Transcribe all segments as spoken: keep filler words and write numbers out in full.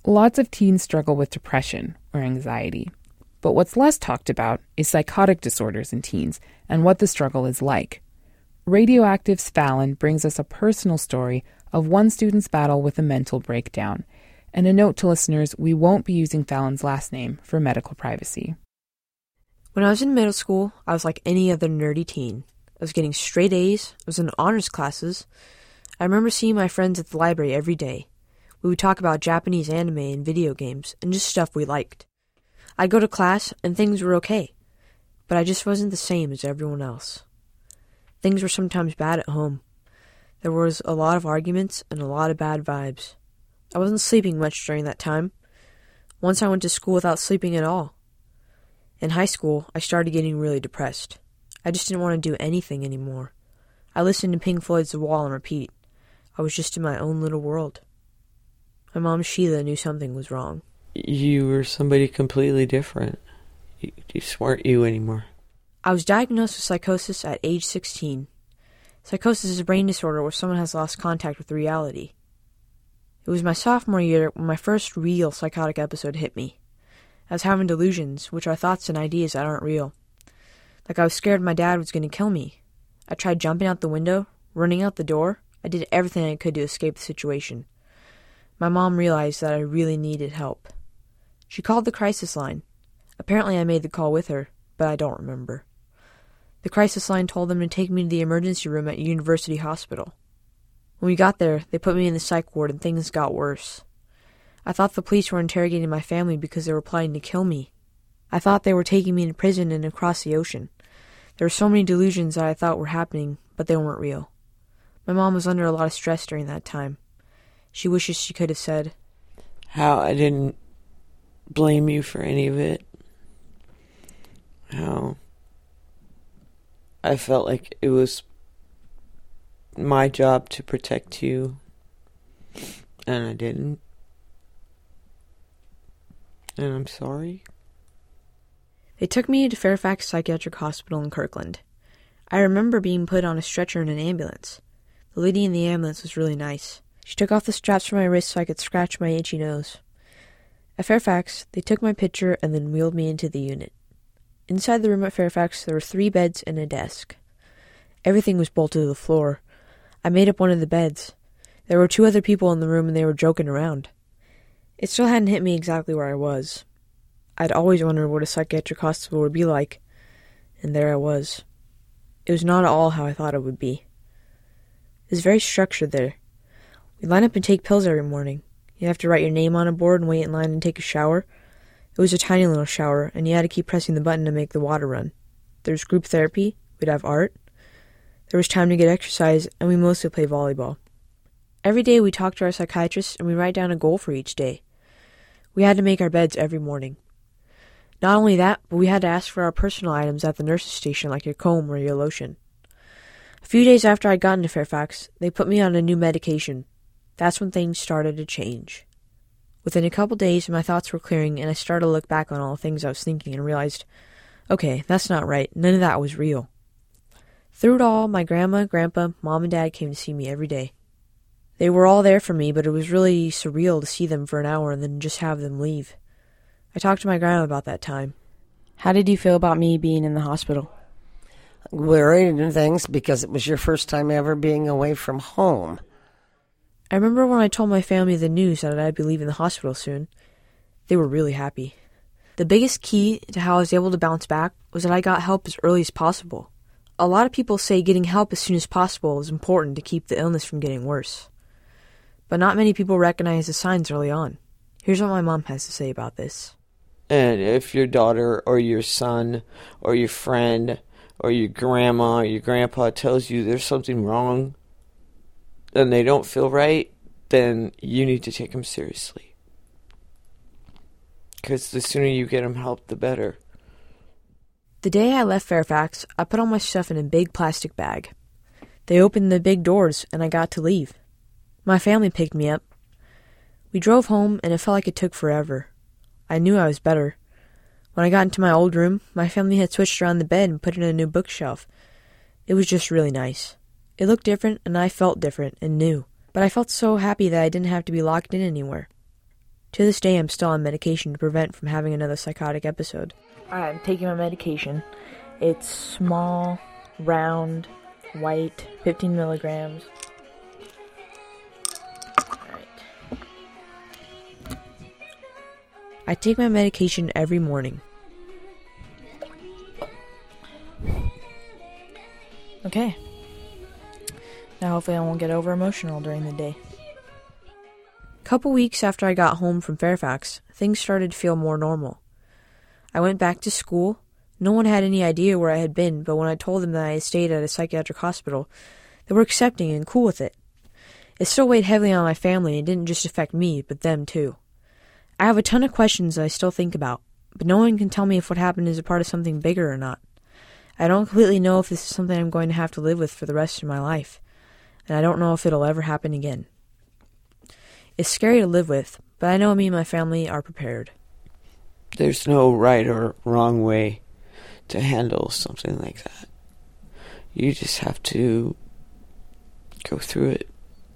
Lots of teens struggle with depression or anxiety, but what's less talked about is psychotic disorders in teens and what the struggle is like. Radioactive's Fallon brings us a personal story of one student's battle with a mental breakdown. And a note to listeners, we won't be using Fallon's last name for medical privacy. When I was in middle school, I was like any other nerdy teen. I was getting straight A's, I was in honors classes. I remember seeing my friends at the library every day. We would talk about Japanese anime and video games and just stuff we liked. I'd go to class and things were okay, but I just wasn't the same as everyone else. Things were sometimes bad at home. There was a lot of arguments and a lot of bad vibes. I wasn't sleeping much during that time. Once I went to school without sleeping at all. In high school, I started getting really depressed. I just didn't want to do anything anymore. I listened to Pink Floyd's The Wall on repeat. I was just in my own little world. My mom, Sheila, knew something was wrong. You were somebody completely different. You just weren't you anymore. I was diagnosed with psychosis at age sixteen. Psychosis is a brain disorder where someone has lost contact with reality. It was my sophomore year when my first real psychotic episode hit me. I was having delusions, which are thoughts and ideas that aren't real. Like I was scared my dad was going to kill me. I tried jumping out the window, running out the door. I did everything I could to escape the situation. My mom realized that I really needed help. She called the crisis line. Apparently I made the call with her, but I don't remember. The crisis line told them to take me to the emergency room at University Hospital. When we got there, they put me in the psych ward and things got worse. I thought the police were interrogating my family because they were planning to kill me. I thought they were taking me to prison and across the ocean. There were so many delusions that I thought were happening, but they weren't real. My mom was under a lot of stress during that time. She wishes she could have said, How I didn't blame you for any of it. How I felt like it was my job to protect you, and I didn't. And I'm sorry. They took me to Fairfax Psychiatric Hospital in Kirkland. I remember being put on a stretcher in an ambulance. The lady in the ambulance was really nice. She took off the straps from my wrists so I could scratch my itchy nose. At Fairfax, they took my picture and then wheeled me into the unit. Inside the room at Fairfax, there were three beds and a desk. Everything was bolted to the floor. I made up one of the beds. There were two other people in the room and they were joking around. It still hadn't hit me exactly where I was. I'd always wondered what a psychiatric hospital would be like, and there I was. It was not at all how I thought it would be. It was very structured there. We'd line up and take pills every morning. You'd have to write your name on a board and wait in line and take a shower. It was a tiny little shower, and you had to keep pressing the button to make the water run. There was group therapy. We'd have art. There was time to get exercise, and we mostly played volleyball. Every day we talked to our psychiatrist, and we write down a goal for each day. We had to make our beds every morning. Not only that, but we had to ask for our personal items at the nurse's station, like your comb or your lotion. A few days after I'd gotten to Fairfax, they put me on a new medication. That's when things started to change. Within a couple days, my thoughts were clearing, and I started to look back on all the things I was thinking and realized, okay, that's not right. None of that was real. Through it all, my grandma, grandpa, mom, and dad came to see me every day. They were all there for me, but it was really surreal to see them for an hour and then just have them leave. I talked to my grandma about that time. How did you feel about me being in the hospital? Worried and things because it was your first time ever being away from home. I remember when I told my family the news that I'd be leaving the hospital soon. They were really happy. The biggest key to how I was able to bounce back was that I got help as early as possible. A lot of people say getting help as soon as possible is important to keep the illness from getting worse. But not many people recognize the signs early on. Here's what my mom has to say about this. And if your daughter or your son or your friend or your grandma or your grandpa tells you there's something wrong and they don't feel right, then you need to take them seriously. Because the sooner you get them help, the better. The day I left Fairfax, I put all my stuff in a big plastic bag. They opened the big doors and I got to leave. My family picked me up. We drove home and it felt like it took forever. I knew I was better. When I got into my old room, my family had switched around the bed and put in a new bookshelf. It was just really nice. It looked different and I felt different and new. But I felt so happy that I didn't have to be locked in anywhere. To this day, I'm still on medication to prevent from having another psychotic episode. I'm taking my medication. It's small, round, white, fifteen milligrams. Alright. I take my medication every morning. Okay. Now hopefully I won't get over emotional during the day. A couple weeks after I got home from Fairfax, things started to feel more normal. I went back to school. No one had any idea where I had been, but when I told them that I had stayed at a psychiatric hospital, they were accepting and cool with it. It still weighed heavily on my family and didn't just affect me, but them too. I have a ton of questions that I still think about, but no one can tell me if what happened is a part of something bigger or not. I don't completely know if this is something I'm going to have to live with for the rest of my life, and I don't know if it'll ever happen again. It's scary to live with, but I know me and my family are prepared. There's no right or wrong way to handle something like that. You just have to go through it.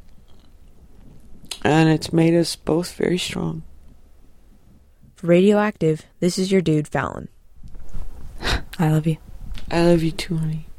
And it's made us both very strong. For Radioactive, this is your dude, Fallon. I love you. I love you too, honey.